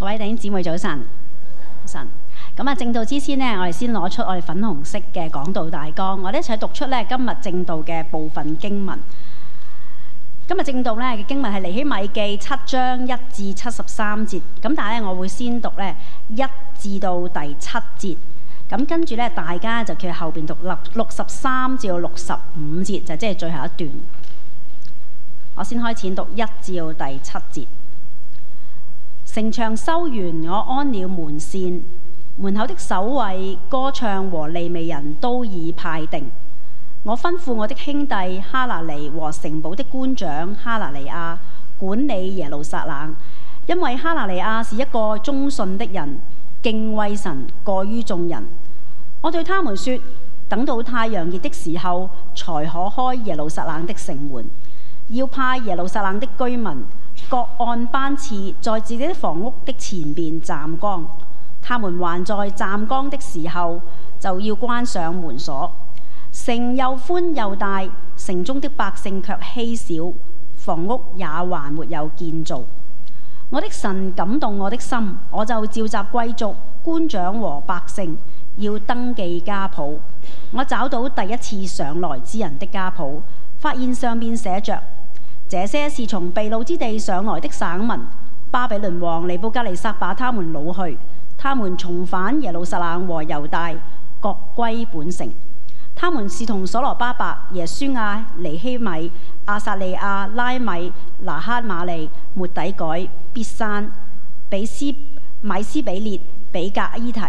各位弟兄姊妹早晨，咁啊，正道之先呢，我哋先攞出我哋粉紅色嘅講道大綱，我哋一齊讀出呢今日正道嘅部分經文。今日正道呢嘅經文係尼希米記7章1至73節，咁但係呢，我會先讀呢1至到第7節，咁跟住呢，大家就叫後邊讀63至到65節，就即係最後一段。我先開始讀1至到第7節。城牆修完，我安了門扇，門口的守衛、歌唱和利未人都已派定。我吩咐我的兄弟哈拿尼和城堡的官長哈拿尼亞管理耶路撒冷，因為哈拿尼亞是一個忠信的人，敬畏神過於眾人。我對他們說，等到太陽熱的時候，才可開耶路撒冷的城門，要派耶路撒冷的居民各按班次在自己的房屋的前邊站崗，他們還在站崗的時候，就要關上門鎖。城又寬又大，城中的百姓卻稀少，房屋也還沒有建造。我的神感動我的心，我就召集貴族、官長和百姓，要登記家譜。我找到第一次上來之人的家譜，發現上面寫着：這些是從被擄之地上來的省民，巴比倫王尼布甲尼撒把他們擄去，他們重返耶路撒冷和猶大，各歸本城。他們是同所羅巴伯、耶書亞、尼希米、亞撒利亞、拉米、拿哈馬利、末底改、必山、米斯比列、比格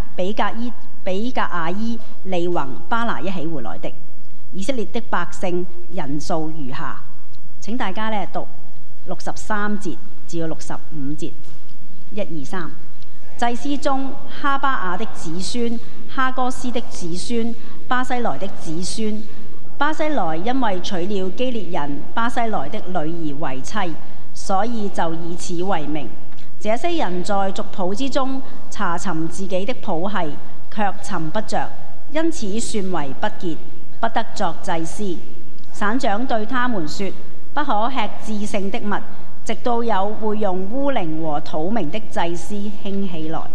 亞伊、利宏、巴拿一起回來的。以色列的百姓人數如下。請大家呢讀63節至到65節，1、2、3。祭司中哈巴雅的子孫、哈哥斯的子孫、巴西萊的子孫。巴西萊因為娶了基列人巴西萊的女兒為妻，所以就以此為名。這些人在族譜之中查尋自己的譜系，卻尋不着，因此算為不潔，不得作祭司。省長對他們說，不可吃至聖的物，直到有會用烏靈和土明的祭司興起來。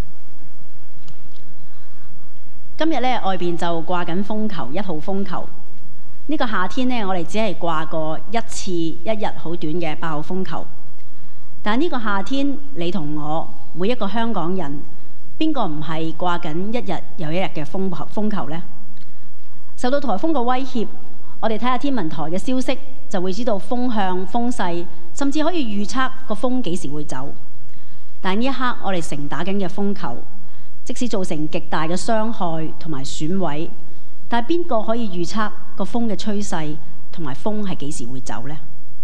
今日呢，外邊就掛緊風球，1號風球。呢個夏天呢，我哋只係掛過一次1日好短嘅8號風球。但係呢個夏天，你同我每一個香港人，邊個唔係掛緊一日又一日嘅風球呢？受到颱風嘅威脅，我哋睇下天文台嘅消息，就會知道風向、風勢，甚至可以預測個風幾時會走。但呢一刻，我哋成打緊嘅風球，即使造成極大嘅傷害同埋損毀，但係邊個可以預測個風嘅趨勢同埋風係幾時會走呢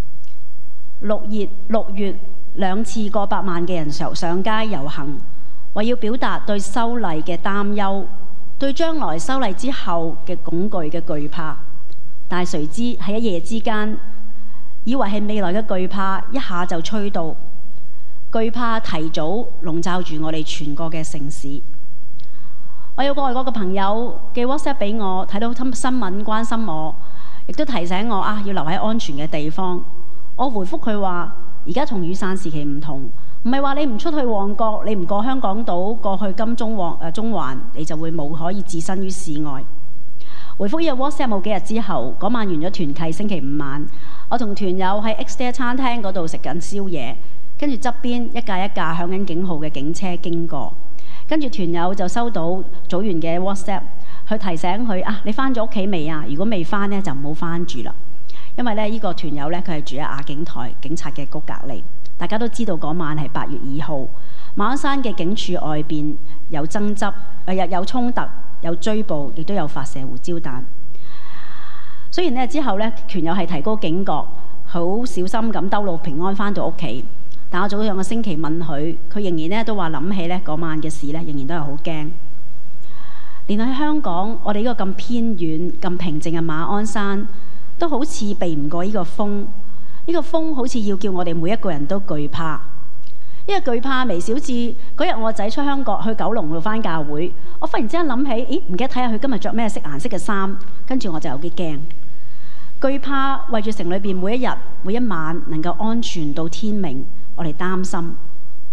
？6月2次過百萬嘅人上街遊行，為要表達對修例嘅擔憂，對將來修例之後嘅恐懼嘅懼怕。但係誰知喺一夜之間，以為係未來嘅懼怕一下就吹到，懼怕提早籠罩住我哋全國嘅城市。我有個外國嘅朋友寄 WhatsApp 俾我，睇到新聞關心我，亦都提醒我要留喺安全嘅地方。我回覆佢話：而家同雨傘時期唔同，唔係話你唔出去旺角，你唔過香港島，過去金鐘中環，你就會冇可以置身於市外。回覆呢個 WhatsApp 冇幾日之後，嗰晚完咗團契，星期5晚，我同團友喺 Xter 餐廳嗰度食緊宵夜，跟住側邊一架響緊警號嘅警車經過，跟住團友就收到組員嘅 WhatsApp， 去提醒佢你翻咗屋企未啊？如果未翻呢，就唔好翻住啦，因為呢個團友呢，佢係住喺亞景台警察嘅谷隔離。大家都知道嗰晚係8月2號，馬鞍山嘅警署外邊有爭執，有衝突。有追捕，亦都有發射胡椒彈。雖然之後團友係提高警覺，好小心咁兜路平安返到屋企。但我早2個星期問佢，佢仍然都話諗起嗰晚嘅事仍然都係好驚。連喺香港，我哋呢個咁偏遠、咁平靜嘅馬鞍山，都好似避唔過呢個風。呢個風好似要叫我哋每一個人都懼怕。因為懼怕微小至嗰日我仔出香港去九龍度返教會，我忽然之間諗起，唔記得睇下佢今日着咩顏色嘅衫，跟住我就有啲驚。懼怕為住城裏邊每一日每一晚能夠安全到天明，我哋擔心。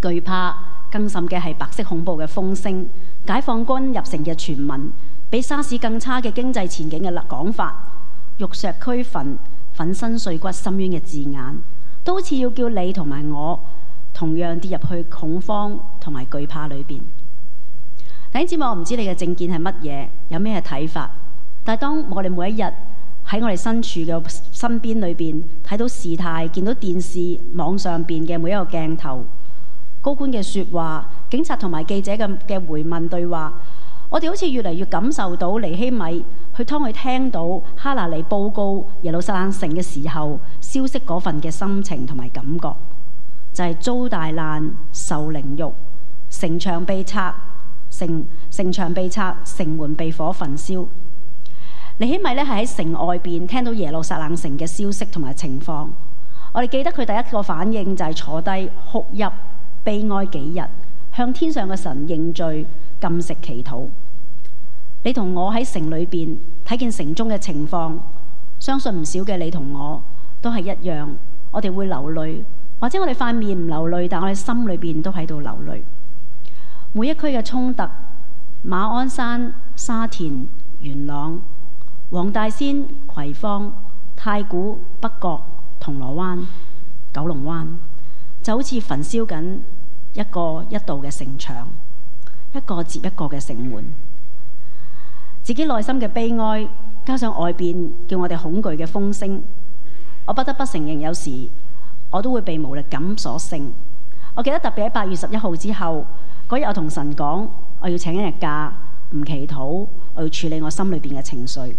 懼怕，更甚嘅係白色恐怖嘅風聲，解放軍入城嘅傳聞，比沙士更差嘅經濟前景嘅講法，玉石俱焚、粉身碎骨、深淵嘅字眼，都好似要叫你同埋我同樣跌入去恐慌同埋懼怕裏邊。弟兄姊妹，我唔知你嘅政見係乜嘢，有咩睇法？但係當我哋每一日喺我哋身處嘅身邊裏邊睇到事態，見到電視、網上邊嘅每一個鏡頭，高官嘅說話，警察同埋記者嘅回問對話，我哋好似越嚟越感受到尼希米當佢聽到哈拿尼報告耶路撒冷城嘅時候，消息嗰份嘅心情同埋感覺，就係遭大難、受凌辱、城牆被拆、城牆被拆、城門被火焚燒。尼希米係喺城外邊聽到耶路撒冷城嘅消息同埋情況，我哋記得佢第一個反應就係坐低哭泣悲哀幾日，向天上嘅神認罪、禁食祈禱。你同我喺城裏邊睇見城中嘅情況，相信唔少嘅你同我都係一樣，我哋會流淚，或者我哋塊面唔流淚，但我哋心裏邊都喺度流淚。每一區嘅衝突，馬鞍山、沙田、元朗、黃大仙、葵芳、太古、北角、銅鑼灣、九龍灣，就好似焚燒緊一個一道嘅城牆，一個接一個嘅城門。自己內心嘅悲哀，加上外邊叫我哋恐懼嘅風聲，我不得不承認，有時我都會被無力感所勝。我記得特別喺8月11號之後嗰日，我同神講，我要請一日假，唔祈禱，我要處理我心裏邊嘅情緒。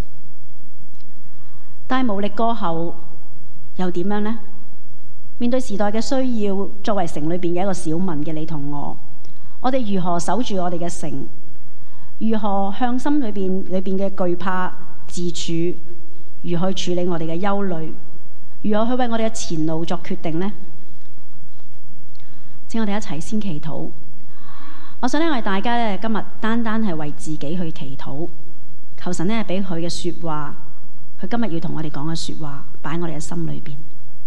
但係無力過後又點樣呢？面對時代嘅需要，作為城裏邊嘅一個小民嘅你同我哋如何守住我哋嘅城？如何向心裏邊嘅懼怕自處？如何處理我哋嘅憂慮？如何去為我哋嘅前路作決定呢？請我哋一齊先祈禱。我想我哋大家今日單單係為自己去祈禱，求神俾佢嘅說話，佢今日要同我哋講嘅說話擺喺我哋嘅心裏邊。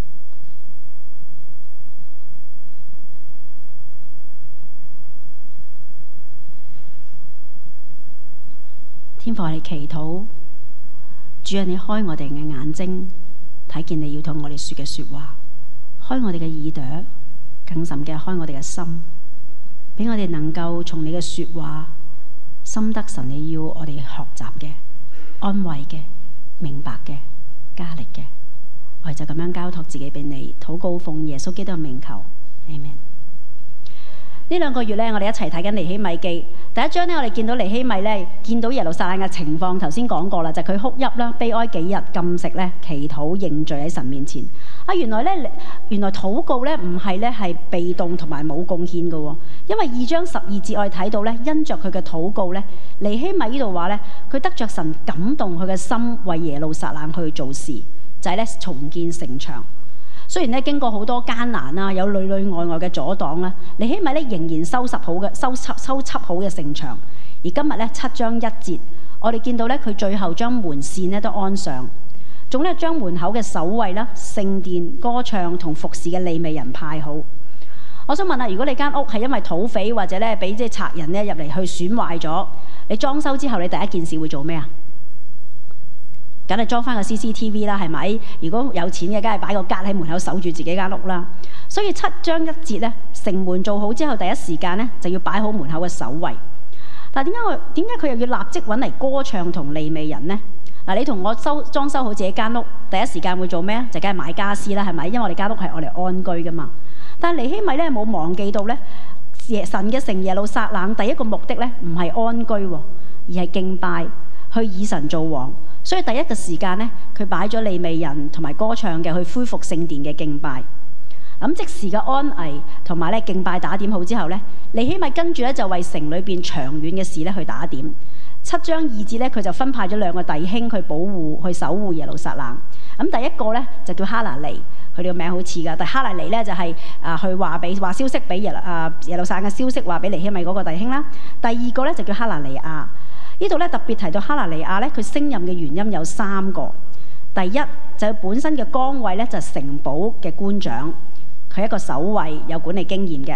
天父，我哋祈禱，主啊，你開我哋嘅眼睛，睇見你要同我哋說嘅說話，開我哋嘅耳朵，更甚嘅開我哋嘅心，俾我哋能夠從你嘅說話，深得神你要我哋學習嘅、安慰嘅、明白嘅、加力嘅。我哋就咁樣交託自己俾你，禱告奉耶穌基督嘅名求，阿們。呢2個月我哋一齊睇緊尼希米記。第一章我哋見到尼希米見到耶路撒冷嘅情況，頭先講過啦，就係佢哭泣啦、悲哀幾日、禁食祈禱認罪喺神面前。原來禱告唔係被動同埋冇貢獻嘅，因為2章12節我哋睇到因着佢嘅禱告尼希米呢度話佢得着神感動佢嘅心，為耶路撒冷去做事，就係重建城牆。雖然經過好多艱難啦，有裏裏外外嘅阻擋啦，尼希米仍然修葺好嘅城牆。而今日7章1節，我哋見到佢最後將門扇都安上，仲將門口嘅守衛啦、聖殿、歌唱同服侍嘅利未人派好。我想問下，如果你間屋係因為土匪或者俾賊人入嚟去損壞咗，你裝修之後你第一件事會做咩啊？梗係裝翻個 CCTV 啦，係咪？如果有錢嘅，梗係擺個格喺門口守住自己間屋啦。所以7章1節城門做好之後，第一時間就要擺好門口嘅守衛。但係點解佢又要立即揾嚟歌唱同利未人呢？你同我裝修好自己間屋，第一時間會做咩？就梗係買家私啦，係咪？因為我哋間屋係我哋安居噶嘛。但係尼希米冇忘記到神嘅城耶路撒冷第一個目的唔係安居，而係敬拜，去以神做王。所以第一個時間佢擺咗利未人同埋歌唱嘅去恢復聖殿嘅敬拜。咁即時嘅安危同埋敬拜打點好之後尼希米跟住就為城裏邊長遠嘅事去打點。7章2節佢就分派咗2個弟兄去保護、去守護耶路撒冷。咁第一個就叫哈拿尼，佢哋個名好似噶，但哈拿尼就係去話消息俾耶路撒冷嘅消息話俾尼希米嗰個弟兄啦。第二個就叫哈拿尼亞。呢度特別提到哈拿尼亞佢升任嘅原因有3個。第一就係本身嘅崗位就係城堡嘅官長，佢一個守衛有管理經驗嘅。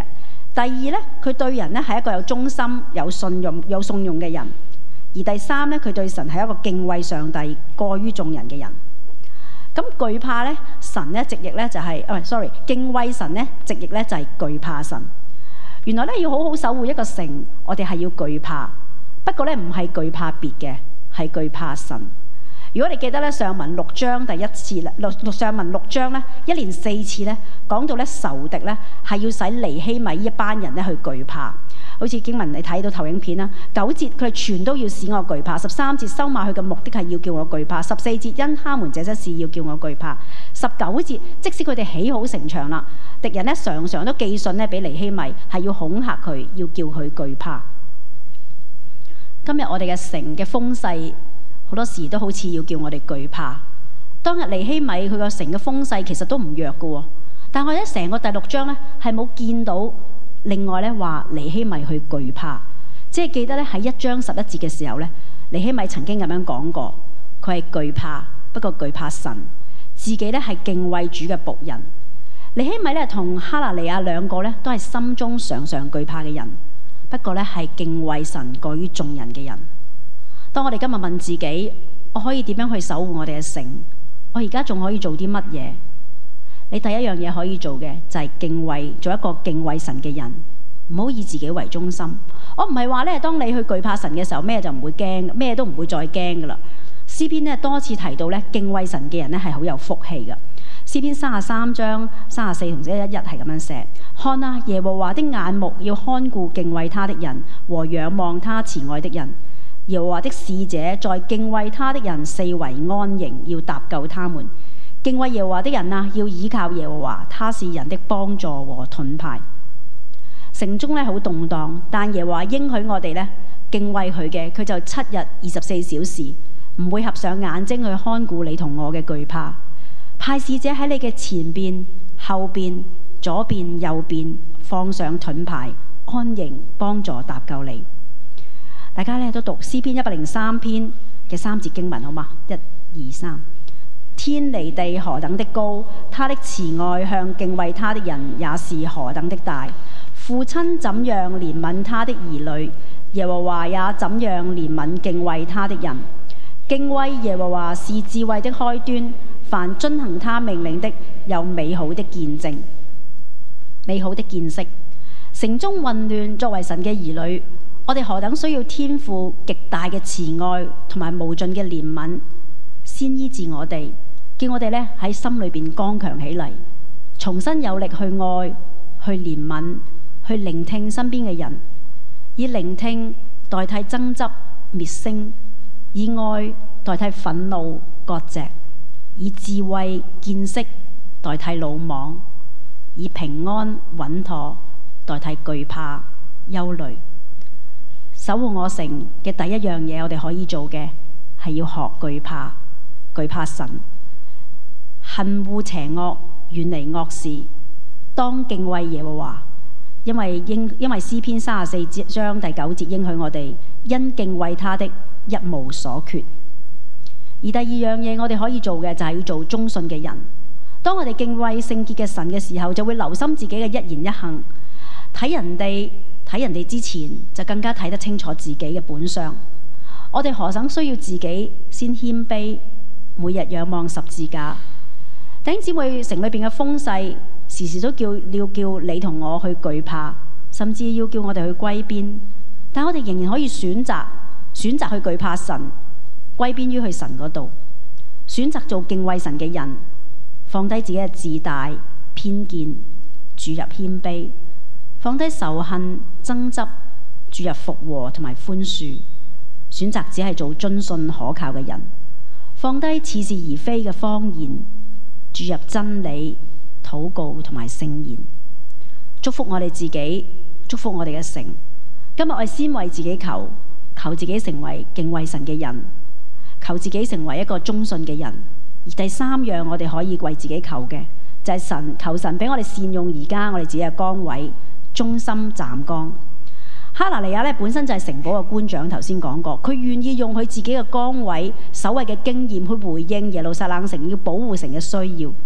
第二咧，佢對人咧係一個有忠心、有信用、有信用嘅人；而第三咧，佢對神係一個敬畏上帝、過於眾人嘅人。咁懼怕咧，神咧直譯咧就係敬畏神咧直譯咧就係懼怕神。原來咧要好好守護一個城，我哋係要懼怕。不過咧唔係懼怕別嘅，係懼怕神。如果你記得咧上文6章第一次咧，上文6章咧一連4次咧講到咧仇敵咧係要使尼希米一班人咧去懼怕。好似經文你睇到投影片啦，9節佢哋全都要使我懼怕；13節收買佢嘅目的係要叫我懼怕；14節因他們這些事要叫我懼怕；19節即使佢哋起好城牆啦，敵人咧常常都寄信咧俾尼希米，係要恐嚇佢，要叫佢懼怕。今日我哋嘅城嘅風勢好多時都好似要叫我哋懼怕。當日尼希米佢個城嘅風勢其實都唔弱嘅，但我喺成個第6章咧係冇見到另外咧話尼希米去懼怕，即係記得咧喺1章11節嘅時候咧，尼希米曾經咁樣講過，佢係懼怕，不過懼怕神，自己咧係敬畏主嘅僕人。尼希米咧同哈拿尼亞兩個咧都係心中常常懼怕嘅人，不過咧係敬畏神過於眾人嘅人。當我哋今日問自己，我可以點樣去守護我哋嘅城？我而家仲可以做啲乜嘢？你第一樣嘢可以做嘅就係敬畏，做一個敬畏神嘅人，唔好以自己為中心。我唔係話咧，當你去懼怕神嘅時候，咩就唔會驚，咩都唔會再驚噶啦。詩篇咧多次提到咧，敬畏神嘅人咧係好有福氣噶。詩篇33章34同11係咁樣寫：看啊，耶和華的眼目要看顧敬畏他的人和仰望他慈愛的人。耶和華的使者在敬畏他的人四圍安營，要搭救他們。敬畏耶和華的人啊，要倚靠耶和華，他是人的幫助和盾牌。城中咧好動盪，但耶和華應許我哋咧敬畏佢嘅，佢就7日24小時唔會合上眼睛去看顧你同我嘅懼怕。派使者喺你嘅前邊、後邊、左邊、右邊放上盾牌，安營幫助搭救你。大家咧都讀詩篇103篇嘅3節經文好嗎？1、2、3。天離地何等的高，他的慈愛向敬畏他的人也是何等的大。父親怎樣憐憫他的兒女，耶和華也怎樣憐憫敬畏他的人。敬畏耶和華是智慧的開端，凡遵行他命令的有美好的見證、美好的見識。城中混亂，作為神嘅兒女，我哋何等需要天父極大嘅慈愛同埋無盡嘅憐憫，先醫治我哋，叫我哋咧喺心裏邊剛強起嚟，重新有力去愛、去憐憫、去聆聽身邊嘅人，以聆聽代替爭執滅聲，以愛代替憤怒割席，以智慧見識代替魯莽，以平安穩妥代替懼怕憂慮。守護我城嘅第一樣嘢，我哋可以做嘅係要學懼怕，懼怕神，恨惡邪惡，遠離惡事，當敬畏耶和華。因為詩篇34章第9節應許我哋，因敬畏他的一無所缺。而第二樣嘢我哋可以做嘅就係要做忠信嘅人。當我哋敬畏聖潔嘅神嘅時候，就會留心自己嘅一言一行，睇人哋之前就更加睇得清楚自己嘅本相。我哋何等需要自己先謙卑，每日仰望十字架。弟兄姊妹，城裏邊嘅風勢時時都要叫你同我去懼怕，甚至要叫我哋去歸邊。但我哋仍然可以選擇去懼怕神，歸邊於去神嗰度，選擇做敬畏神嘅人，放低自己嘅自大偏見，注入謙卑，放低仇恨爭執，注入復和同埋寬恕，選擇只係做遵信可靠嘅人，放低似是而非嘅謊言，注入真理、禱告同埋聖言。祝福我哋自己，祝福我哋嘅城。今日我哋先為自己求自己成為敬畏神嘅人，求自己成為一個忠信嘅人。而第三樣我哋可以為自己求嘅就係求神俾我哋善用而家我哋自己嘅崗位，忠心站崗。哈拿尼亞咧本身就係城堡嘅官長，頭先講過，佢願意用佢自己嘅崗位、守衛嘅經驗去回應耶路撒冷城要保護城嘅需要。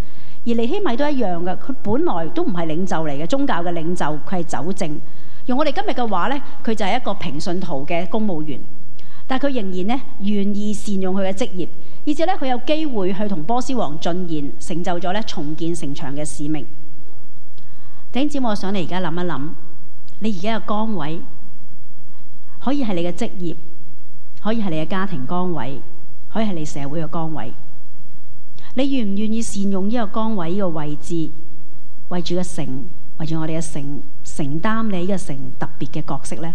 而尼希米都一樣嘅，佢本來都唔係領袖嚟嘅，宗教嘅領袖，佢係酒政。用我哋今日嘅話呢，佢就係一個平信徒嘅公務員，但係佢仍然呢願意善用佢嘅職業，以至呢佢有機會去同波斯王進言，成就咗呢重建城牆嘅使命。弟兄姊妹，我想你而家諗一諗，你而家嘅崗位可以係你嘅職業，可以係你嘅家庭崗位，可以係你社會嘅崗位。你願唔願意善用呢個崗位、呢個位置，為住個城，為住我哋嘅城，承擔你呢個城特別嘅角色呢？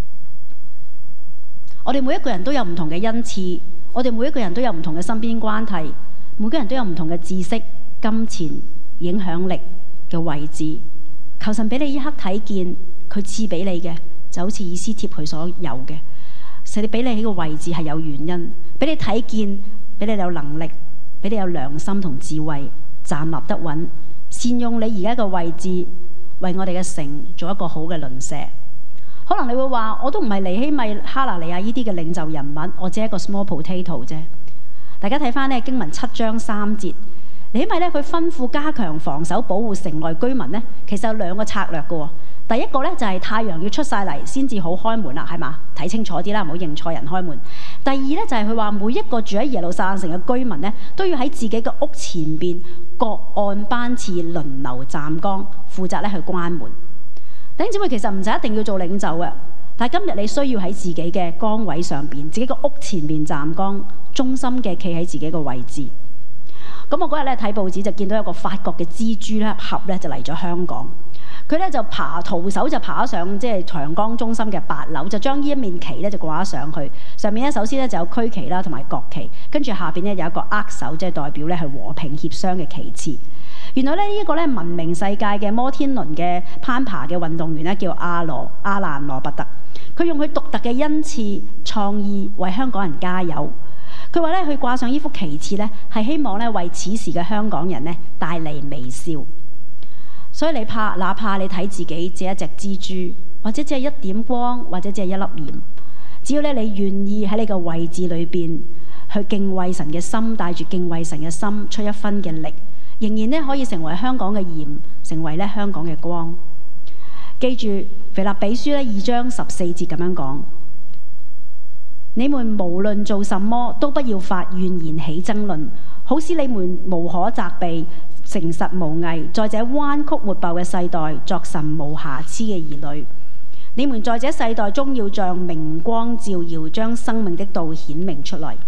我哋每一個人都有唔同嘅恩賜，我哋每一個人都有唔同嘅身邊關係，每個人都有唔同嘅知識、金錢、影響力嘅位置。求神俾你呢刻睇見，佢賜俾你嘅就好似以斯帖佢所有嘅，神俾你喺個位置係有原因，俾你睇見，俾你有能力，俾你有良心同智慧，站立得穩，善用你而家嘅位置，為我哋嘅城做一個好嘅鄰舍。可能你會話，我都唔係尼希米、哈拿尼亞呢啲嘅領袖人物，我只係一個 small potato 啫。大家睇翻呢經文7章3節，尼希米呢，佢吩咐加強防守保護城內居民呢，其實有2個策略嘅。第一個呢，就係太陽要出晒嚟先至好開門啦，係嘛？睇清楚啲啦，唔好認錯人開門。第二呢，就係佢話每一個住喺耶路撒冷城嘅居民呢，都要喺自己嘅屋前邊各按班次輪流站崗，負責咧去關門。弟兄姊妹，其實唔使一定要做領袖嘅，但係今日你需要喺自己嘅崗位上邊，自己個屋前邊站崗，忠心嘅企喺自己個位置。咁我嗰日咧睇報紙就見到有個法國嘅蜘蛛咧俠咧就嚟咗香港，佢咧就徒手就爬上即係長江中心嘅8樓，就將呢一面旗咧就掛咗上去。上面咧首先咧就有區旗啦同埋國旗，跟住下邊咧有一個握手，即係代表咧係和平協商嘅旗幟。原來咧呢一個咧聞名世界嘅摩天輪嘅攀爬嘅運動員咧叫阿蘭羅伯特，佢用佢獨特嘅恩賜創意為香港人加油。佢話咧佢掛上呢幅旗幟咧係希望咧為此時嘅香港人咧帶嚟微笑。所以哪怕你睇自己只係一隻蜘蛛，或者只係一點光，或者只係一粒鹽，只要咧你願意喺你個位置裏邊去敬畏神嘅心，帶住敬畏神嘅心出一分嘅力，仍然咧可以成為香港嘅鹽，成為咧香港嘅光。記住腓立比書咧2章14節咁樣講：你們無論做什麼，都不要發怨言起爭論，好使你們無可責備，誠實無偽，在這彎曲抹爆嘅世代，作神無瑕疵嘅兒女。你們在這世代中要像明光照耀，將生命的道顯明出來。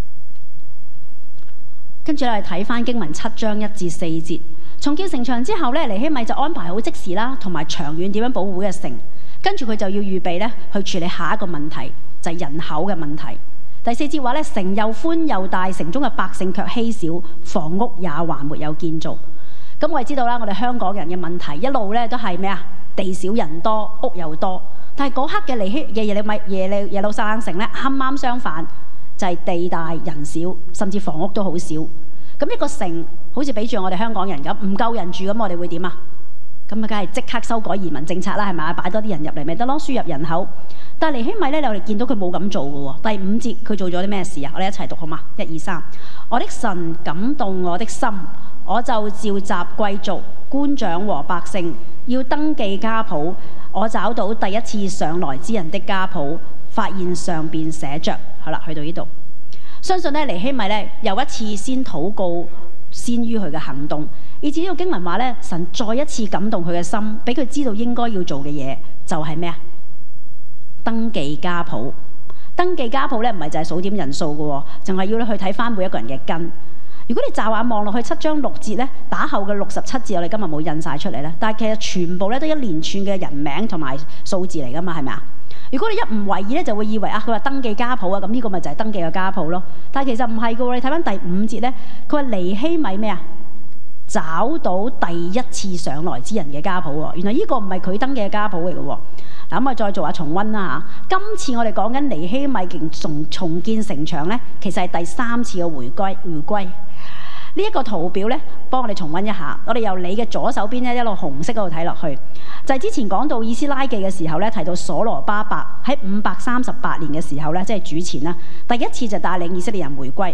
跟住我哋睇翻經文7章1至4節，重建城牆之後咧，尼希米就安排好即時啦，同埋長遠點樣保護嘅城。跟住佢就要預備咧去處理下一個問題，就係人口嘅問題。第4節話咧，城又寬又大，城中嘅百姓卻稀少，房屋也還沒有建造。咁我哋知道啦，我哋香港人嘅問題一路咧都係咩啊？地少人多，屋又多。但係嗰刻嘅耶路撒冷城咧，啱啱相反，就係地大人少，甚至房屋都好少。咁一個城好似俾住我哋香港人咁，唔夠人住，咁我哋會點啊？咁啊，梗係即刻修改移民政策啦，係咪啊？擺多啲人入嚟咪得咯，輸入人口。但係尼希米咧，我哋見到佢冇咁做嘅喎。第5節佢做咗啲咩事啊？我哋一齊讀好嘛？1、2、3。我的神感動我的心，我就召集貴族、官長和百姓，要登記家譜。我找到第一次上來之人的家譜，發現上邊寫着。好啦，去到呢度。相信咧，尼希米咧又一次先禱告，先於佢嘅行動，以至呢個經文話咧，神再一次感動佢嘅心，俾佢知道應該要做嘅嘢就係咩啊？登記家譜。登記家譜咧唔係就係數點人數嘅，淨係要你去睇翻每一個人嘅根。如果你驟眼望落去7章6節咧，打後嘅67節我哋今日冇印晒出嚟咧，但係其實全部咧都一連串嘅人名同埋數字嚟噶嘛，係咪啊？如果你一唔為意咧，就會以為啊，佢話登記家譜啊，咁呢個咪就係登記嘅家譜咯。但係其實唔係嘅喎，你睇翻第5節咧，佢話尼希米咩啊？找到第一次上來之人嘅家譜喎，原來呢個唔係佢登記嘅家譜嚟嘅喎。嗱，咁我再做下重溫啦嚇。今次我哋講緊尼希米重建城牆咧，其實係第3次嘅回歸。呢一個圖表咧，幫我哋重溫一下。我哋由你嘅左手邊咧一路紅色嗰度睇落去，就係之前講到以斯拉記嘅時候咧，提到所羅巴伯喺538年嘅時候咧，即係主前啦，第一次就帶領以色列人回歸。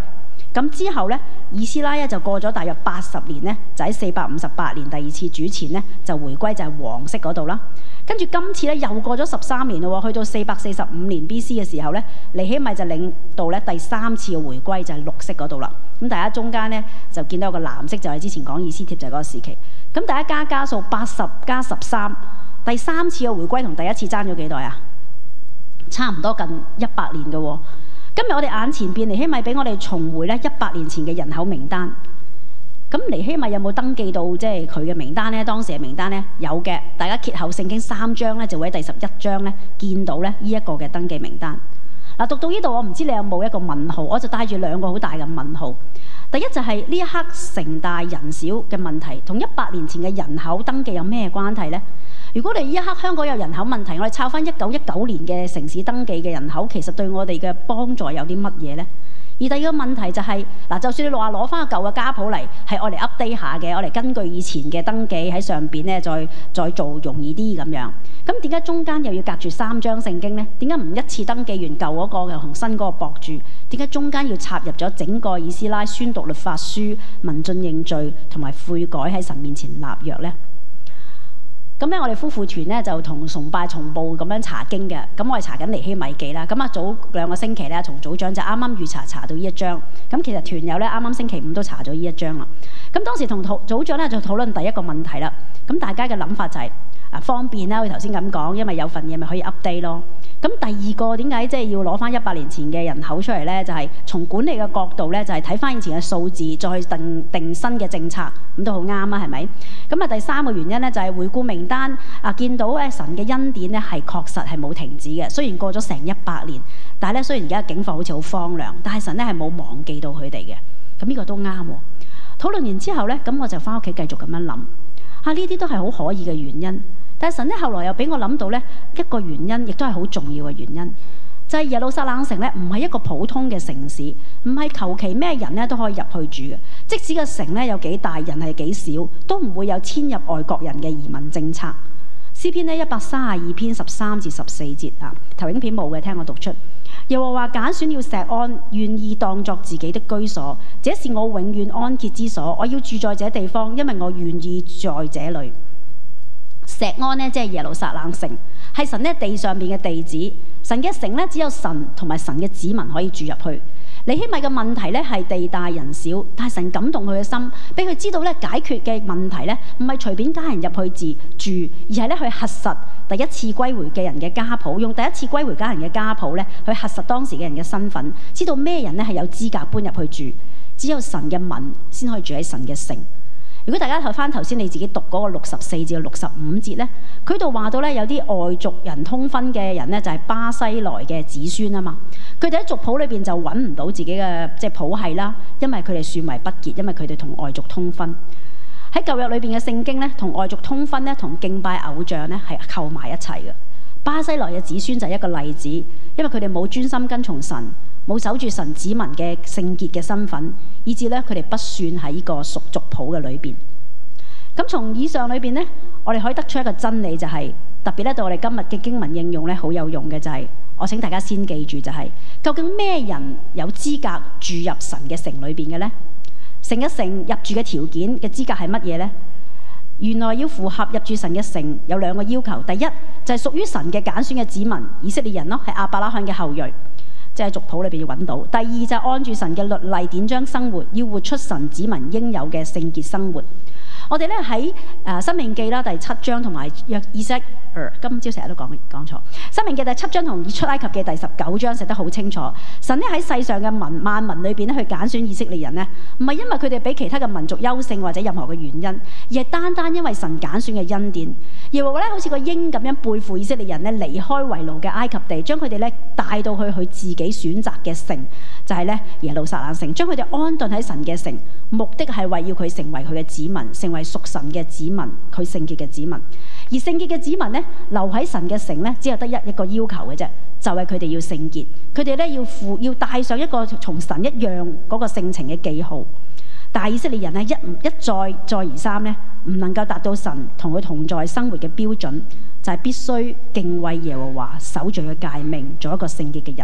咁之後咧，以斯拉咧就過咗大約80年咧，就喺458年第二次主前咧就回歸就係黃色嗰度啦。跟住今次咧又過咗13年咯喎，去到445年 B.C. 嘅時候咧，尼希米就領導咧第3次嘅回歸就係綠色嗰度啦。咁大家中間咧就見到有個藍色就係之前講以斯帖就係嗰個時期。咁大家加數80加13，第3次嘅回歸同第一次爭咗幾耐啊？差唔多近100年嘅喎。今日我哋眼前邊尼希米俾我哋重回咧100年前嘅人口名單。咁尼希米有冇登記到即係佢嘅名單呢？當時嘅名單呢，有嘅，大家揭後聖經3章咧就會喺第11章咧見到咧呢一個嘅登記名單。嗱，讀到呢度我唔知你有冇一個問號，我就帶住2個好大嘅問號。第一就係呢一刻城大人少嘅問題，同100年前嘅人口登記有咩關係呢？如果你呢一刻香港有人口問題，我哋抄翻1919年嘅城市登記嘅人口，其實對我哋嘅幫助有啲乜嘢呢？而第二個問題就係嗱，就算你話攞翻個舊嘅家譜嚟，係我嚟 update 下嘅，我嚟根據以前嘅登記喺上邊咧，再做容易啲咁樣。咁點解中間又要隔住3章聖經呢？點解唔一次登記完舊嗰個又同新嗰個駁住？點解中間要插入咗整個以斯拉宣讀律法書、民進認罪同埋悔改喺神面前立約呢？咁咧，我哋夫婦團咧就同崇拜同步咁樣查經嘅。咁我哋查緊尼希米記啦。咁早2個星期咧，同組長就啱啱預查到呢一章。咁其實團友咧啱啱星期5都查咗呢一章啦。咁當時同組長咧就討論第一個問題啦。咁大家嘅諗法就係方便啦，佢頭先咁講，因為有份嘢咪可以 update 咯。咁第二個點解即係要攞翻100年前嘅人口出嚟咧？就係從管理嘅角度咧，就係睇翻以前嘅數字，再去定新嘅政策，咁都好啱啊，係咪？咁第3個原因咧，就係回顧名單見到咧神嘅恩典咧係確實係冇停止嘅。雖然過咗成100年，但係咧雖然而家境況好似好荒涼，但係神咧係冇忘記到佢哋嘅。咁呢個都啱喎。討論完之後咧，咁我就翻屋企繼續咁樣諗呢啲都係好可以嘅原因。但係神咧後來又俾我諗到咧一個原因，亦都係好重要嘅原因，就係耶路撒冷城咧唔係一個普通嘅城市，唔係求其咩人咧都可以入去住嘅。即使個城咧有幾大，人係幾少，都唔會有遷入外國人嘅移民政策。詩篇咧132篇13至14節投影片冇嘅，聽我讀出。耶和華揀選了錫安，願意當作自己的居所，這是我永遠安歇之所。我要住在這地方，因為我願意在這裏。錫安呢，即係耶路撒冷城，係神呢地上面嘅地址。神嘅城呢，只有神同埋神嘅子民可以住入去。尼希米嘅問題呢，係地大人少，但係神感動佢嘅心，俾佢知道呢解決嘅問題呢，唔係隨便加人入去住，而係呢去核實第一次歸回嘅人嘅家譜，用第一次歸回家人嘅家譜呢去核實當時嘅人嘅身份，知道咩人呢係有資格搬入去住。只有神嘅民先可以住喺神嘅城。如果大家睇翻頭先你自己讀嗰個64至65節呢，佢度話到呢，有啲外族人通婚嘅人呢，就係巴西來嘅子孫啊嘛。佢哋喺族譜裏邊就揾唔到自己嘅即係譜系啦，因為佢哋算為不潔，因為佢哋同外族通婚。喺舊約裏邊嘅聖經呢，同外族通婚呢，同敬拜偶像呢係扣埋一齊嘅。巴西來嘅子孫就係一個例子，因為佢哋冇專心跟從神，冇守住神子民嘅聖潔嘅身份，以致咧佢哋不算喺呢個屬族譜嘅裏邊。咁從以上裏邊呢，我哋可以得出一個真理，就係特別咧對我哋今日嘅經文應用咧好有用嘅，就係我請大家先記住，就係究竟咩人有資格住入神嘅城裏邊嘅呢？城一城入住嘅條件嘅資格係乜嘢呢？原來要符合入住神嘅城有2個要求。第一就係屬於神嘅揀選嘅子民以色列人咯，係亞伯拉罕嘅後裔，即係族譜裏邊要揾到。第二就係按住神嘅律例典章生活，要活出神子民應有嘅聖潔生活。我哋咧喺申命記啦第7章同埋以西今朝成日都講錯。申命記第7章同出埃及記第19章寫得好清楚。神咧喺世上嘅萬民裏邊咧去揀選以色列人呢，唔係因為佢哋比其他嘅民族優勝或者任何嘅原因，而係單單因為神揀選嘅恩典。耶和華咧好似個鷹咁樣背負以色列人咧離開為奴嘅埃及地，將佢哋咧帶到去佢自己選擇嘅城，就係咧耶路撒冷城，將佢哋安頓喺神嘅城，目的係為要佢成為佢嘅子民，成為屬神嘅子民，佢聖潔嘅子民。而聖潔嘅子民呢，留喺神嘅城呢，只有得一個要求嘅啫，就係佢哋要聖潔，佢哋咧要帶上一個從神一樣嗰個性情嘅記號。但係以色列人呢，一再而三呢，唔能夠達到神同佢同在生活嘅標準，就係必須敬畏耶和華，守住佢誡命，做一個聖潔嘅人。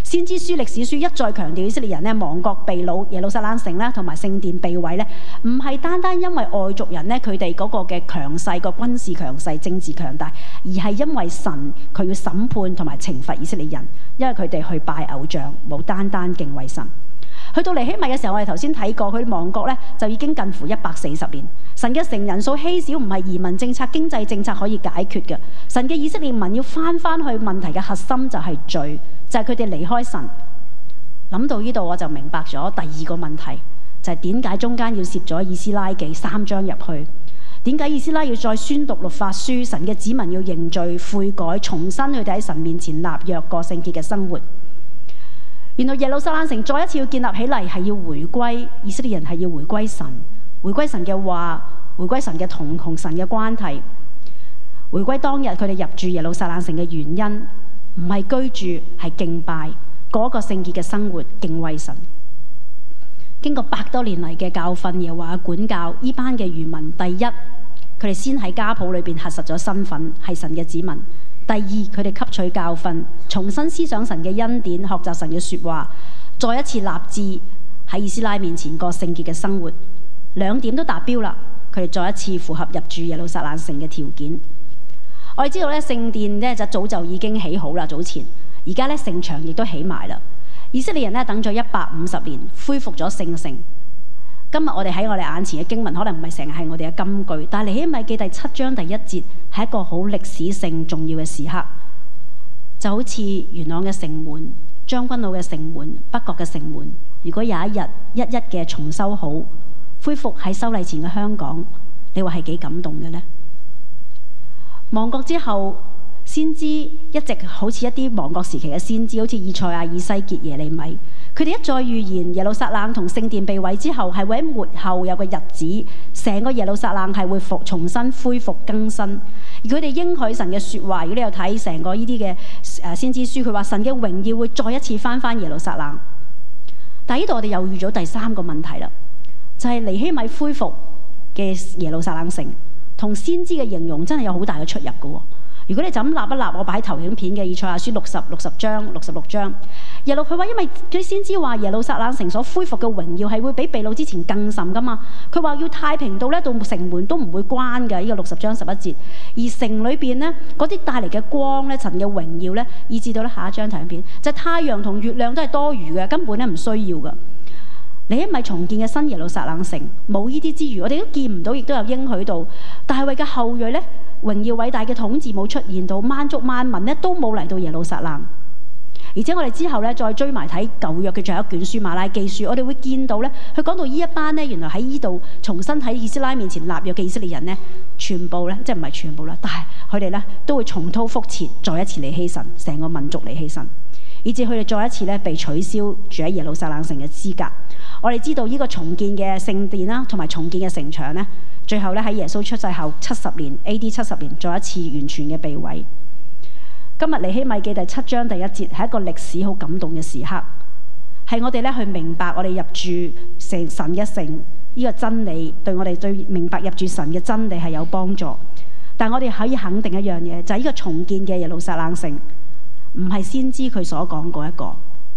先知書、歷史書一再強調以色列人咧亡國被擄，耶路撒冷城咧同埋聖殿被毀咧，唔係單單因為外族人咧佢哋嗰個嘅強勢、個軍事強勢、政治強大，而係因為神佢要審判同埋懲罰以色列人，因為佢哋去拜偶像，冇單單敬畏神。去到尼希米嘅時候，我哋頭先睇過，佢亡國咧就已經近乎140年。神嘅城人數稀少，唔係移民政策、經濟政策可以解決嘅。神嘅以色列民要翻去問題嘅核心就係罪，就係佢哋離開神。諗到呢度我就明白咗第二個問題，就係點解中間要攝咗以斯拉記3章入去？點解以斯拉要再宣讀律法書？神嘅子民要認罪悔改，重新佢哋喺神面前立約過聖潔嘅生活。原來耶路撒冷城再一次要建立起嚟，係要回歸以色列人，係要回歸神，回歸神嘅話，回歸神嘅同神嘅關係，回歸當日佢哋入住耶路撒冷城嘅原因，唔係居住，係敬拜，過一個聖潔嘅生活，敬畏神。經過100多年嚟嘅教訓，又話管教呢班嘅餘民，第一，佢哋先喺家譜裏邊核實咗身份係神嘅子民。第二，佢哋吸取教訓，重新思想神嘅恩典，學習神嘅說話，再一次立志喺以斯拉面前過聖潔嘅生活。2點都達標啦，佢哋再一次符合入住耶路撒冷城嘅條件。我哋知道咧，聖殿咧就早就已經起好啦，早前而家咧城牆亦都起埋啦。以色列人咧等咗150年，恢復咗聖城。今日我哋喺我哋眼前嘅經文，可能唔係成日係我哋嘅金句，但係尼希米記第7章第1節係一個好歷史性重要嘅時刻，就好似元朗嘅城門、將軍澳嘅城門、北角嘅城門，如果有一日一一嘅重修好，恢復喺修例前嘅香港，你話係幾感動嘅呢？亡國之後，先知一直好似一啲亡國時期嘅先知，好似以賽亞、以西結、耶利米。佢哋一再預言耶路撒冷同聖殿被毀之後，係會喺末後有個日子，成個耶路撒冷係會重新恢復更新。而佢哋應許神嘅說話，如果你有睇成個呢啲嘅先知書，佢話神嘅榮耀會再一次翻耶路撒冷。但係呢度我哋又遇咗第3個問題啦，就係尼希米恢復嘅耶路撒冷城，同先知嘅形容真係有好大嘅出入嘅。如果你就咁立一立，我擺投影片嘅以賽亞書60章、66章，耶路佢話，因為佢先知話耶路撒冷城所恢復嘅榮耀係會比被擄之前更甚噶嘛。佢話要太平到呢到城門都唔會關嘅，呢個60章11節。而城裏邊呢嗰啲帶嚟嘅光呢，神嘅榮耀呢，以至到呢下一張投影片，就係太陽同月亮都係多餘嘅，根本呢唔需要噶。尼希米重建嘅新耶路撒冷城冇呢啲之餘，我哋都見唔到，亦都有應許到大衛嘅後裔呢，榮耀偉大嘅統治冇出現到，萬族萬民呢都冇嚟到耶路撒冷。而且我哋之後呢，再追埋睇舊約嘅最後一卷書馬拉基書，我哋會見到呢，佢講到呢一班呢，原來喺呢度重新喺以斯拉面前立約嘅以色列人呢，全部呢，即係唔係全部啦，但係佢哋呢都會重蹈覆轍，再一次離棄神，成個民族離棄神，以至佢哋再一次呢被取消住喺耶路撒冷城嘅資格。我哋知道呢個重建嘅聖殿啦，同埋重建嘅城牆呢，最後咧喺耶穌出世後70年 A.D. 70年，再一次完全嘅被毀。今日尼希米記第7章第1節係一個歷史好感動嘅時刻，係我哋咧去明白我哋入住神嘅城呢個真理，對我哋對明白入住神嘅真理係有幫助。但我哋可以肯定一樣嘢，就係呢個重建嘅耶路撒冷城唔係先知佢所講嗰一個。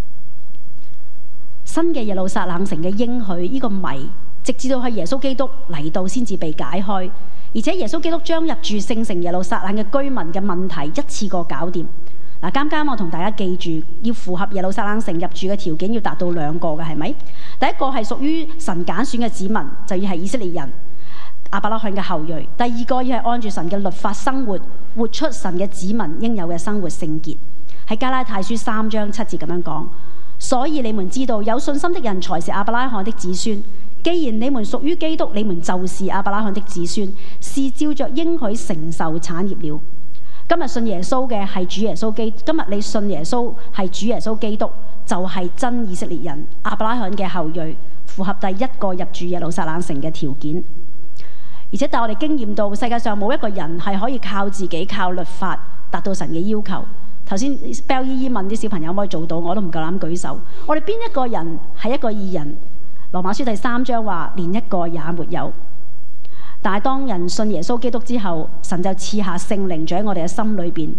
新嘅耶路撒冷城嘅應許，呢個謎，直至到係耶穌基督嚟到先至被解開，而且耶穌基督將入住聖城耶路撒冷嘅居民嘅問題一次過搞掂。嗱，啱我同大家記住，要符合耶路撒冷城入住嘅條件，要達到2個嘅，係咪？第一個係屬於神揀選嘅子民，就要係以色列人，亞伯拉罕嘅後裔；第二個要係按住神嘅律法生活，活出神嘅子民應有嘅生活聖潔。喺加拉太書3章7節咁樣講。所以你們知道，有信心的人才是亞伯拉罕的子孫。既然你們屬於基督，你們就是亞伯拉罕的子孫，是照着應許承受產業了。今日信耶穌嘅係主耶穌基督，今日你信耶穌係主耶穌基督，就係真以色列人，亞伯拉罕嘅後裔，符合第1個入住耶路撒冷城嘅條件。而且但我哋經驗到，世界上冇一個人係可以靠自己靠律法達到神嘅要求。頭先 Bell 姨姨問啲小朋友可唔可以做到，我都唔夠膽舉手。我哋邊一個人係一個義人？羅馬書第3章話連一個也沒有。但係當人信耶穌基督之後，神就賜下聖靈住喺我哋嘅心裏邊，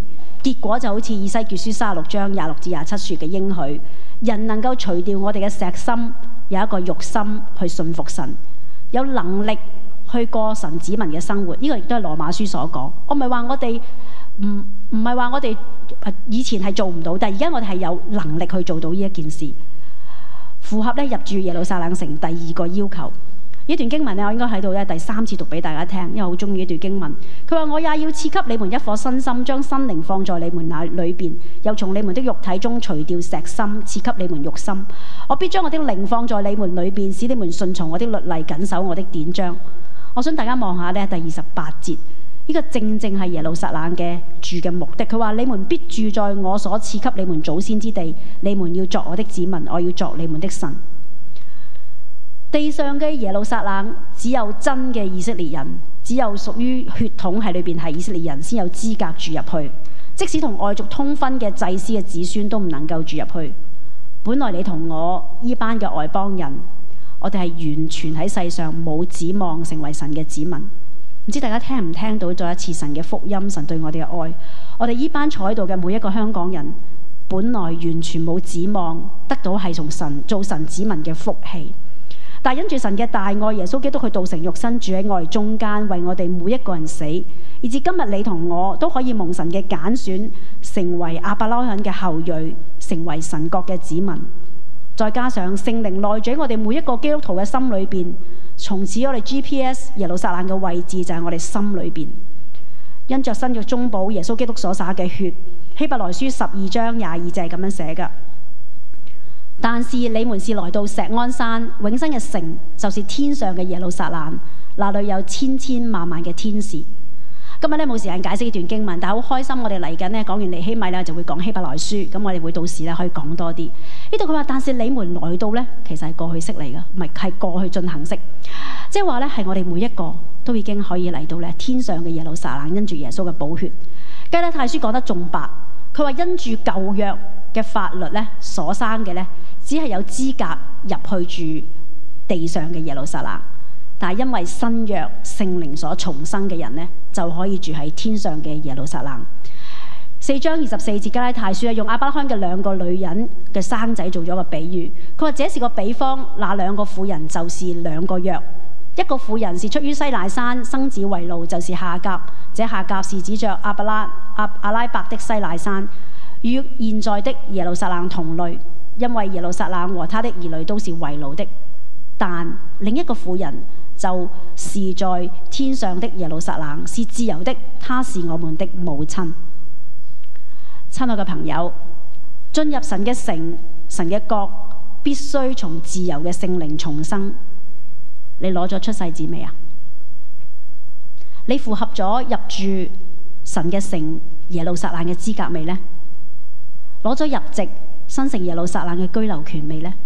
結果就好似以西結書36章26至27説嘅應許，人能夠除掉我哋嘅石心，有一個肉心去信服神，有能力去過神子民嘅生活。呢個亦都係羅馬書所講。我唔係話我哋唔係話我哋以前係做唔到，但係而家我哋係有能力去做到呢一件事，符合咧入住耶路撒冷城第2個要求。呢段經文咧，我應該喺度咧第3次讀俾大家聽，因為我好中意呢段經文。佢話：我也要賜給你們一顆新心，將新靈放在你們那裏邊，又從你們的肉體中除掉石心，賜給你們肉心。我必將我的靈放在你們裏邊，使你們順從我的律例，謹守我的典章。我想大家望下咧第28節，呢個正正係耶路撒冷嘅住嘅目的。佢話：你們必住在我所賜給你們祖先之地，你們要作我的子民，我要作你們的神。地上嘅耶路撒冷只有真嘅以色列人，只有屬於血統喺裏邊係以色列人先有資格住入去。即使同外族通婚嘅祭司嘅子孫都唔能夠住入去。本來你同我依班嘅外邦人，我哋係完全喺世上冇指望成為神嘅子民。唔知大家聽唔聽到再一次神嘅福音，神對我哋嘅愛。我哋依班坐喺度嘅每一個香港人，本來完全冇指望得到係從神做神子民嘅福氣。但因住神嘅大愛，耶穌基督佢道成肉身住喺我哋中間，為我哋每一個人死，以至今日你同我都可以蒙神嘅揀選，成為亞伯拉罕嘅後裔，成為神國嘅子民。再加上聖靈內住喺我哋每一個基督徒嘅心裏邊，從此我哋 GPS 耶路撒冷嘅位置就係我哋心裏邊。因着新約中保耶穌基督所灑嘅血，希伯來書12章22節係咁樣寫㗎。但是你們是來到錫安山永生嘅城，就是天上嘅耶路撒冷，那裏有千千萬萬嘅天使。今日咧冇時間解釋呢段經文，但係好開心，我哋嚟緊咧講完尼希米咧就會講希伯來書，咁我哋會到時咧可以講多啲。呢度佢話，但是你們來到咧，其實係過去式嚟㗎，唔係過去進行式，即係話咧係我哋每一個都已經可以嚟到咧天上嘅耶路撒冷，因住耶穌嘅寶血。加拉太書講得仲白，佢話因住舊約嘅法律咧所生嘅咧，只係有資格入去住地上嘅耶路撒冷，但係因為新約聖靈所重生嘅人呢，就可以住喺天上嘅耶路撒冷。4章24節加拉太書用亞伯拉罕嘅2個女人嘅生仔做咗個比喻。佢話這是個比方，那2個婦人就是2個約。一個婦人是出於西奈山，生子為奴，就是夏甲。這夏甲是指着阿拉伯的西奈山，與現在的耶路撒冷同類。因為耶路撒冷和他的兒女都是為奴的，但另一個婦人就是在天上的耶路撒冷，是自由的，她是我們的母親。親愛嘅朋友，進入神嘅城、神嘅國，必須從自由嘅聖靈重生。你攞咗出世紙未啊？你符合咗入住神嘅城耶路撒冷嘅資格未呢？攞咗入籍新城耶路撒冷嘅居留權未呢？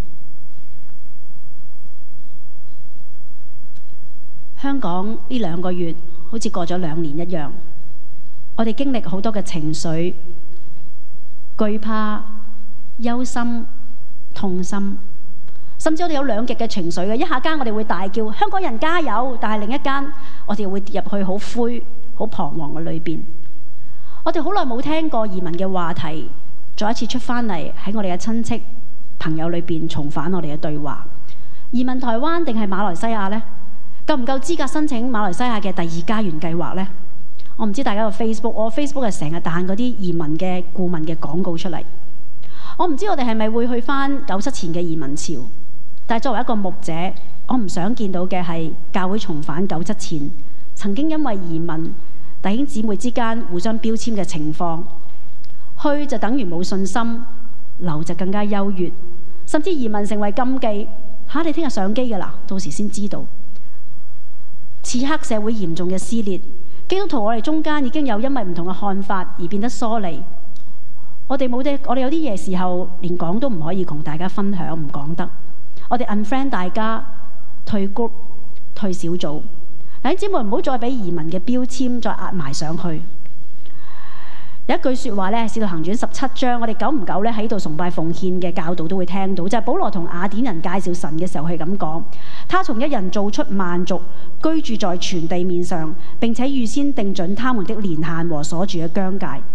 香港呢2個月好似過咗2年一樣，我哋經歷好多嘅情緒、懼怕、憂心、痛心，甚至我哋有2極嘅情緒嘅。一下間我哋會大叫香港人加油，但係另一間我哋會跌入去好灰、好彷徨嘅裏邊。我哋好耐冇聽過移民嘅話題，再一次出返嚟喺我哋嘅親戚朋友裏邊重返我哋嘅對話。移民台灣定係馬來西亞呢？夠唔夠資格申請馬來西亞嘅第2家園計劃呢？我唔知大家個 Facebook， 我 Facebook 係成日彈嗰啲移民嘅顧問嘅廣告出嚟。我唔知我哋係咪會去返97前嘅移民潮，但係作為一個牧者，我唔想見到嘅係教會重返97前曾經因為移民弟兄姊妹之間互相標籤嘅情況。去就等於冇信心，留就更加優越，甚至移民成為禁忌。你聽日上機㗎啦，到時先知道。此刻社會嚴重嘅撕裂，基督徒我哋中間已經有因為唔同嘅看法而變得疏離。我哋有啲嘢時候連講都唔可以同大家分享，唔講得。我哋 unfriend 大家，退 group、退小組。弟兄姊妹唔好再俾移民嘅標籤再壓埋上去。有一句説話咧，《使徒行傳》17章，我哋久唔久咧喺度崇拜奉獻嘅教導都會聽到，就係保羅同雅典人介紹神嘅時候係咁講：他從一人造出萬族，居住在全地面上，並且預先定準他們的年限和所住嘅疆界。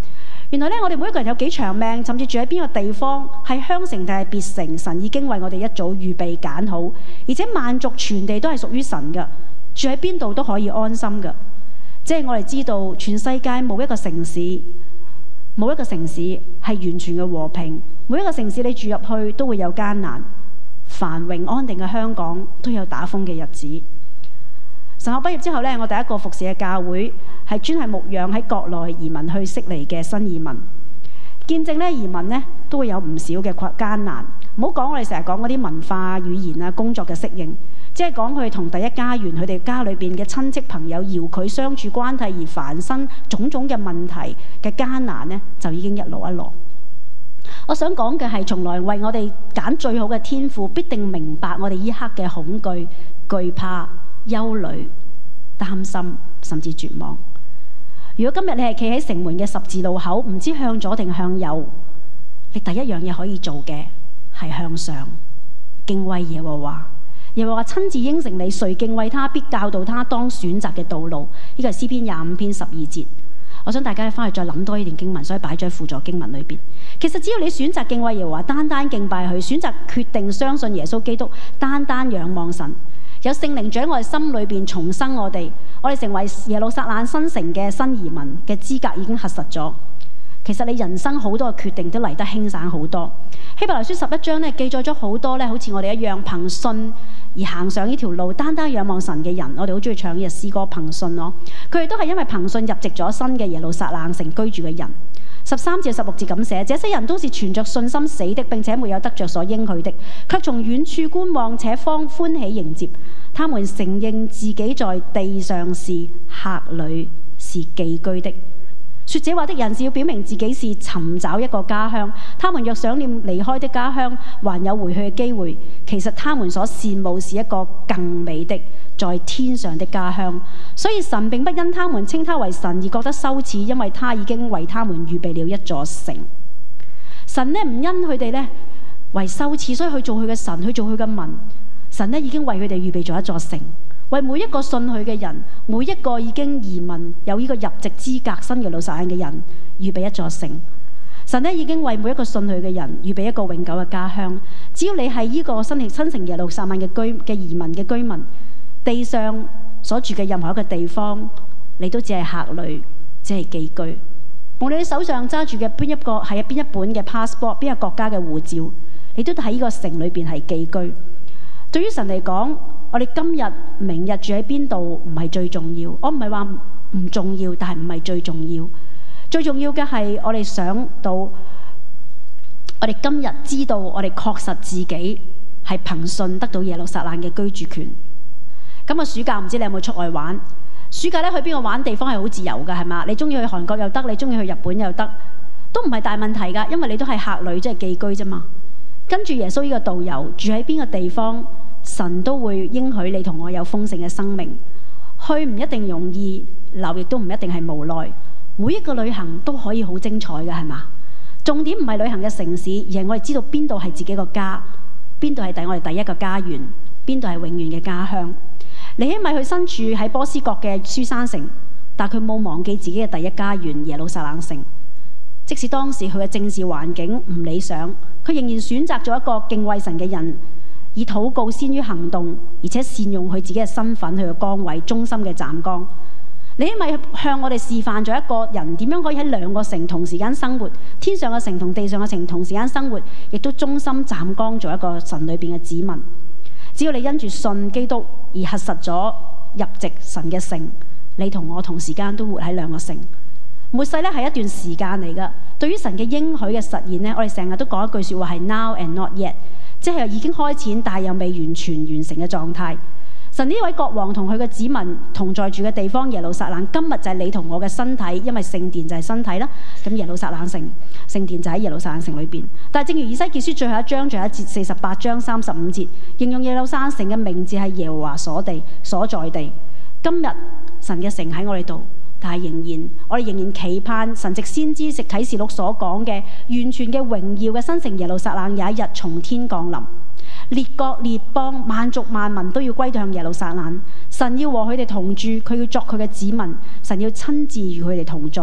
原來咧，我哋每一個人有幾長命，甚至住喺邊個地方，係鄉城定係別城，神已經為我哋一早預備揀好，而且萬族全地都係屬於神嘅，住喺邊度都可以安心嘅。即係我哋知道，全世界冇一個城市係完全嘅和平，每一個城市你住入去都會有艱難。繁榮安定嘅香港都有打風嘅日子。神學畢業之後呢，我第一個服侍嘅教會係專係牧養喺國內移民去悉尼嘅新移民。見證呢，移民呢都會有唔少嘅艱難。唔好講我哋成日講嗰啲文化、語言啊、工作嘅適應，即係講佢哋同第一家園佢哋家裏邊嘅親戚朋友遙距相處關係而繁生種種嘅問題嘅艱難呢，就已經一籮一籮。我想講嘅係，從來為我哋揀最好嘅天父，必定明白我哋依刻嘅恐懼、懼怕、憂慮、擔心，甚至絕望。如果今日你係企喺城門嘅十字路口，唔知向左定向右，你第一樣嘢可以做嘅係向上，敬畏耶和華。耶和華親自應承你，誰敬畏他，必教導他當選擇嘅道路。呢個係詩篇25篇12節。我想大家翻去再諗多呢段經文，所以擺咗喺輔助經文裏邊。其實只要你選擇敬畏耶和華，單單敬拜佢，選擇決定相信耶穌基督，單單仰望神，有聖靈在我哋心裏邊重生我哋成為耶路撒冷新城嘅新移民嘅資格已經核實咗。其實你人生好多嘅決定都嚟得輕省好多。希伯來書11章咧記載咗好多咧，好似我哋一樣憑信而行上呢條路，單單仰望神嘅人。我哋好中意唱呢隻詩歌憑信咯。佢哋都係因為憑信入籍咗新嘅耶路撒冷城居住嘅人。13至16節咁寫：這些人都是存着信心死的，並且沒有得着所應許的，卻從遠處觀望，且歡喜迎接。他們承認自己在地上是客旅，是寄居的。說這話的人是要表明自己是尋找一個家鄉。他們若想念離開的家鄉，還有回去嘅機會。其實他們所羨慕是一個更美的在天上的家鄉。所以神並不因他們稱他為神而覺得羞恥，因為他已經為他們預備了一座城。神呢唔因佢哋呢為羞恥，所以去做佢嘅神，去做佢嘅民。神呢已經為佢哋預備咗一座城。為每一個信佢嘅人，每一個已經移民有呢個入籍資格新耶路撒冷嘅人，預備一座城。神呢已經為每一個信佢嘅人預備一個永久嘅家鄉。只要你係呢個新城耶路撒冷嘅移民嘅居民，地上所住嘅任何一個地方，你都只係客旅，只係寄居。無論你手上揸住嘅邊一本嘅 passport， 邊個國家嘅護照，你都喺呢個城裏邊係寄居。對於神嚟講，我哋今日、明日住喺邊度唔係最重要。我唔係話唔重要，但係唔係最重要。最重要嘅係我哋想到，我哋今日知道，我哋確實自己係憑信得到耶路撒冷嘅居住權。咁個暑假唔知你有冇出外玩？暑假咧去邊個玩地方係好自由㗎，係嘛？你中意去韓國又得，你中意去日本又得，都唔係大問題㗎，因為你都係客旅，即係寄居啫嘛。跟住耶穌呢個導遊住喺邊個地方，神都會應許你同我有豐盛嘅生命。去唔一定容易，留亦都唔一定係無奈。每一個旅行都可以好精彩嘅，係嘛？重點唔係旅行嘅城市，而係我哋知道邊度係自己個家，邊度係我哋第一個家園，邊度係永遠嘅家鄉。尼希米佢身處喺波斯國嘅書珊城，但佢冇忘記自己嘅第一家園耶路撒冷城。即使當時佢嘅政治環境唔理想，佢仍然選擇咗一個敬畏神嘅人，以禱告先於行動，而且善用佢自己嘅身份、佢嘅崗位，忠心嘅站崗。尼希米向我哋示範咗一個人點樣可以喺兩個城同時間生活，天上嘅城同地上嘅城同時間生活，亦都忠心站崗做一個神裏邊嘅子民。只要你因住信基督而核實咗入籍神嘅城，你同我同時間都活喺兩個城。末世咧係一段時間嚟噶，對於神嘅應許嘅實現呢，我哋成日都講一句說話係 now and not yet， 即係已經開始但係又未完全完成嘅狀態。神呢位國王同佢嘅子民同在住嘅地方耶路撒冷，今日就係你同我嘅身體，因為聖殿就係身體啦。咁耶路撒冷城聖殿就喺耶路撒冷城裏邊。但係正如以西結書最後一章最後一節48章35節，形容耶路撒冷城嘅名字係耶和華所在地。今日神嘅城喺我哋度，但係我哋仍然期盼神藉先知藉啟示錄所講嘅完全嘅榮耀嘅新城耶路撒冷有一日從天降臨。列國列邦萬族萬民都要歸向耶路撒冷，神要和佢哋同住，佢要作佢嘅子民，神要親自與佢哋同在，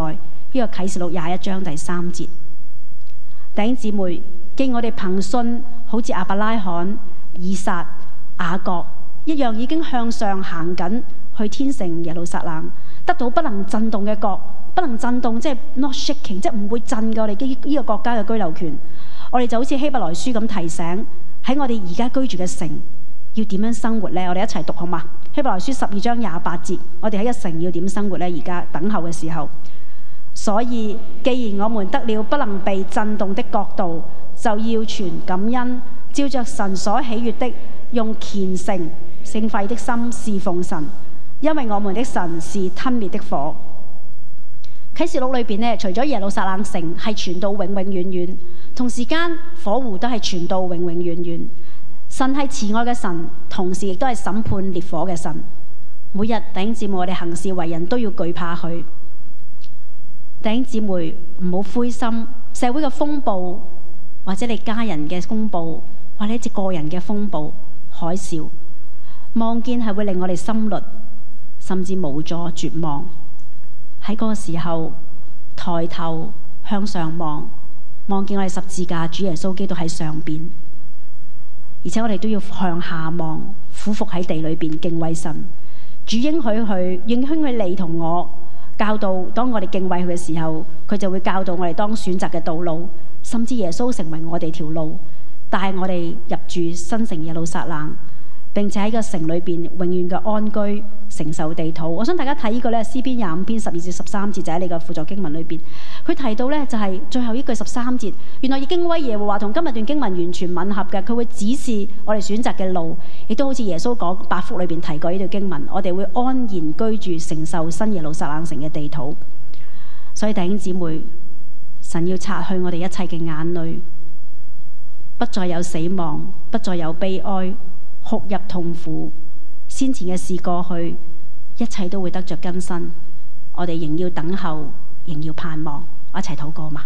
呢個啟示錄21章第3節。弟兄姊妹，既然我哋憑信好似亞伯拉罕、以撒、雅各一樣，已經向上行緊去天城耶路撒冷，得到不能震動嘅國，不能震動即係 not shaking， 即係唔會震嘅我哋呢個國家嘅居留權。我哋就好似希伯來書咁提醒，喺我哋而家居住嘅城要點樣生活呢？我哋一齊讀好嘛？希伯來書12章28節，我哋喺一城要點生活呢？而家等候嘅時候，所以既然我們得了不能被震動的國度，就要存感恩，照着神所喜悅的，用虔誠聖肺的心侍奉神，因為我們的神是吞滅的火。啟示錄裏邊呢，除咗耶路撒冷城係傳到永永遠遠，同時間火湖都係傳到永永遠遠。神係慈愛嘅神，同時亦都係審判烈火嘅神。每日弟兄姊妹，我哋行事為人都要懼怕佢。弟兄姊妹唔好灰心，社會嘅風暴，或者你家人嘅風暴，或者一個人嘅風暴、海嘯，望見係會令我哋心累，甚至無助、絕望。喺嗰個時候，抬頭向上望，望見我哋十字架主耶穌基督喺上邊，而且我哋都要向下望，俯伏喺地裏邊敬畏神。主應許佢你同我教導，當我哋敬畏佢嘅時候，佢就會教導我哋當選擇嘅道路，甚至耶穌成為我哋條路，帶我哋入住新城耶路撒冷，並且喺個城裏邊永遠嘅安居，承受地土。我想大家睇呢個咧，詩篇25篇12至13節，就喺你個輔助經文裏邊，佢提到咧就係最後呢句13節，原來已經威耶和華同今日段經文完全吻合嘅，佢會指示我哋選擇嘅路，亦都好似耶穌講8福裏邊提過呢段經文，我哋會安然居住，承受新耶路撒冷城嘅地土。所以弟兄姊妹，神要擦去我哋一切嘅眼淚，不再有死亡，不再有悲哀、哭泣、痛苦。先前嘅事過去，一切都會得着更新。我哋仍要等候，仍要盼望。我一齊禱告嘛。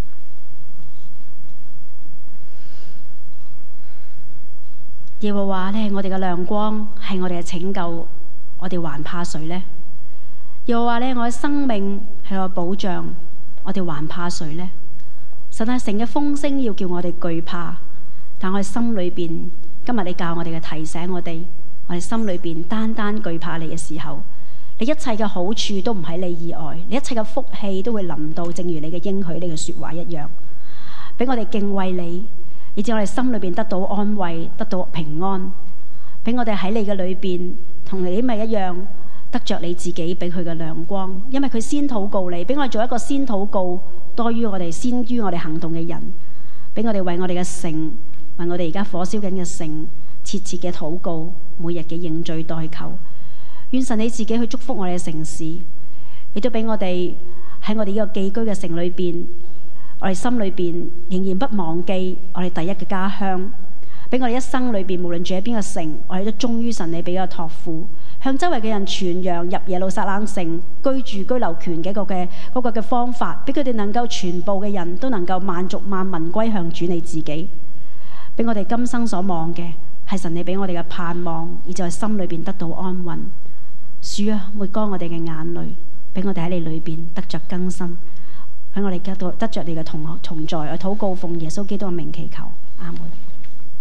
耶和華呢，我哋嘅亮光，係我哋嘅拯救，我哋還怕誰呢？耶和華呢，我嘅生命係我嘅保障，我哋還怕誰呢？神啊，城嘅風聲要叫我哋懼怕，但我哋心裏邊，今日你教我哋嘅提醒我哋心裏邊單單懼怕你嘅時候，你一切嘅好處都唔喺你以外，你一切嘅福氣都會臨到，正如你嘅應許、你嘅說話一樣，俾我哋敬畏你，以致我哋心裏邊得到安慰、得到平安，俾我哋喺你嘅裏邊同你咪一樣，得着你自己俾佢嘅亮光，因為佢先禱告你，俾我哋做一個先禱告多於我哋先於我哋行動嘅人，俾我哋為我哋嘅城，為我哋而家火燒緊嘅城切切嘅禱告，每日嘅認罪代求。願神你自己去祝福我哋嘅城市，亦都俾我哋喺我哋呢個寄居嘅城裏邊，我哋心裏邊仍然不忘記我哋第一嘅家鄉，俾我哋一生裏邊無論住喺邊個城，我哋都忠於神你俾嘅託付，向周圍嘅人傳揚入耶路撒冷城居留權嘅嗰個嘅方法，俾佢哋能夠全部嘅人都能夠萬族萬民歸向主你自己，俾我哋今生所望嘅係神你俾我哋嘅盼望，而就係心裏邊得到安穩。主啊，抹乾我哋嘅眼淚，俾我哋喺你裏邊得着更新，喺我哋得着你嘅同在。我禱告奉耶穌基督嘅名祈求，阿門。